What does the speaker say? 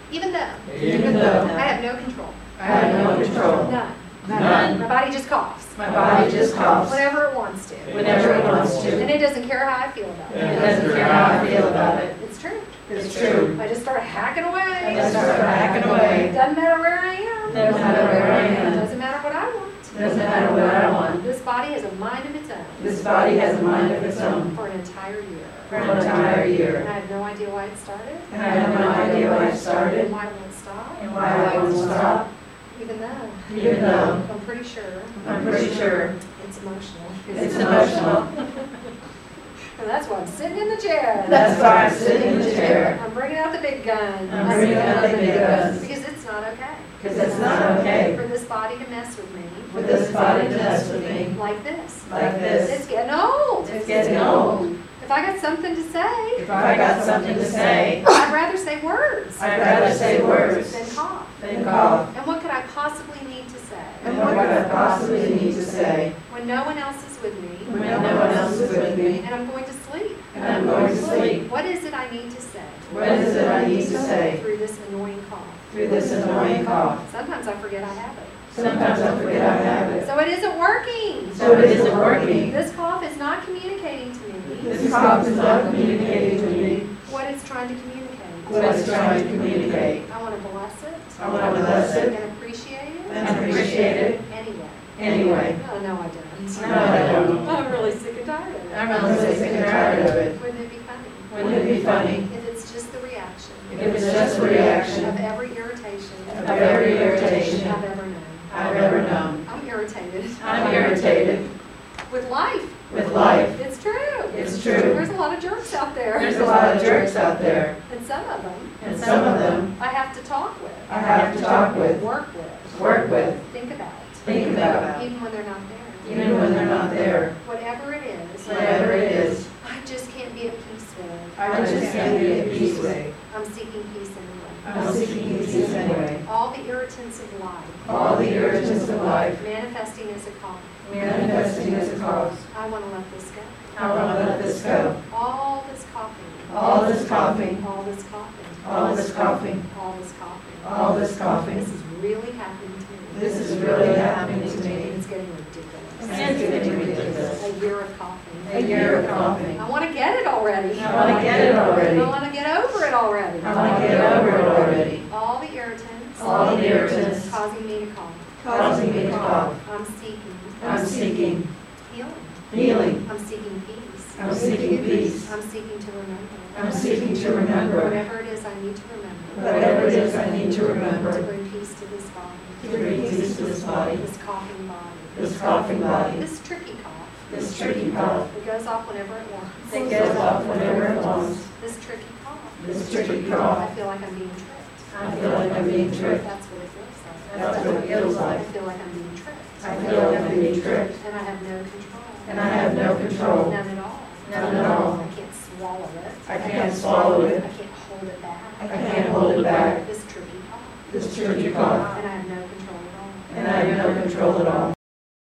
Even though Even though I have no control. I have no control. None. None. My body just coughs. My body just coughs Whenever it wants to. whenever it wants to. And it doesn't care how I feel about And it. it doesn't care how I feel about it. It's true. It's true. I just start hacking away. I just start hacking away. Doesn't matter where I am. Doesn't matter where I am. Doesn't matter what I want. Doesn't matter what I want. This body has a mind of its own. This body has a mind of its own For an entire year. for an entire And year. I have no idea why it started. And I have no idea why it And started why it won't stop. and why I won't stop, Even though even though I'm pretty sure I'm pretty sure it's emotional. it's emotional. And that's why I'm sitting in the chair. That's why I'm sitting in the chair. I'm bringing out the big guns. I'm bringing out the big guns. Because it's not okay. Because it's not okay For this body to mess with me. for this body to mess with me Like this. like this. It's getting old. It's getting old. If I got something to say, If I got something to say, I'd rather say words I'd rather say words than cough. than cough. And what could I possibly need to say? And what could I possibly need to say When no one else is with me, when no one else is with me and I'm going to sleep. and I'm going to sleep? What is it I need to say? What is it I need to say Through this annoying cough. through this annoying cough? Sometimes I forget I have it. Sometimes I forget I have it. So it isn't working. So it isn't working. This cough is not communicating to me This cough is not communicating to me what it's trying to communicate. what it's trying to communicate. I want to bless it I want to bless it and appreciate it and appreciate it anyway. anyway. No, I don't. No, I don't. I'm really sick and tired of it. I'm really sick and tired of it. Wouldn't it be funny? Wouldn't it be funny If it's just the reaction if it's just a reaction of every irritation of every irritation I've ever known. I've ever known? I'm irritated. I'm irritated With life. with life. It's true. It's true. There's a lot of jerks out there. There's a lot of jerks out there, And some of them and some of them I have to talk with, I have to talk with, work with, work with, think about, think about, even when they're not there. even when they're not there. Whatever it is, Whatever it is, I just can't be at peace with. I just can't be at peace with. I'm seeking peace anyway. I'm seeking peace anyway. All the irritants of life, All the irritants of life manifesting as a cough, manifesting as a cause. I want to let this go. I want to let this go. All this coughing, All this coughing, all this coughing, all this coughing, all this coughing. all this coughing. This is really happening to me. This is really happening to me. It's getting ridiculous. It's getting ridiculous. A year of coughing. A year of coughing. I want to get it already. I want to get it already. I want to get over it already. I want to get over it already. All the irritants. All the irritants Causing me to cough. causing me to cough. I'm seeking. I'm seeking Healing. healing. I'm seeking peace. I'm seeking peace. I'm seeking to remember. I'm seeking to remember Whatever it is I need to remember. whatever it is I need to To remember bring peace to this body. to bring peace to this body, This coughing body. this coughing body, This tricky cough. this tricky cough It goes off whenever it wants. that goes off whenever it wants, This tricky cough. this tricky I cough. feel like I'm being tricked. I feel like I'm being tricked. That's what it feels like. That's what it feels I like. feel like I'm being tricked. I feel like I'm being tricked, And I have no control. and I have no control. None at all. None at all. I can't swallow it. I can't swallow I it. can't hold it back. I can't hold it back. This tricky cough. This tricky cough, And I have no control at all. and I have no control at all.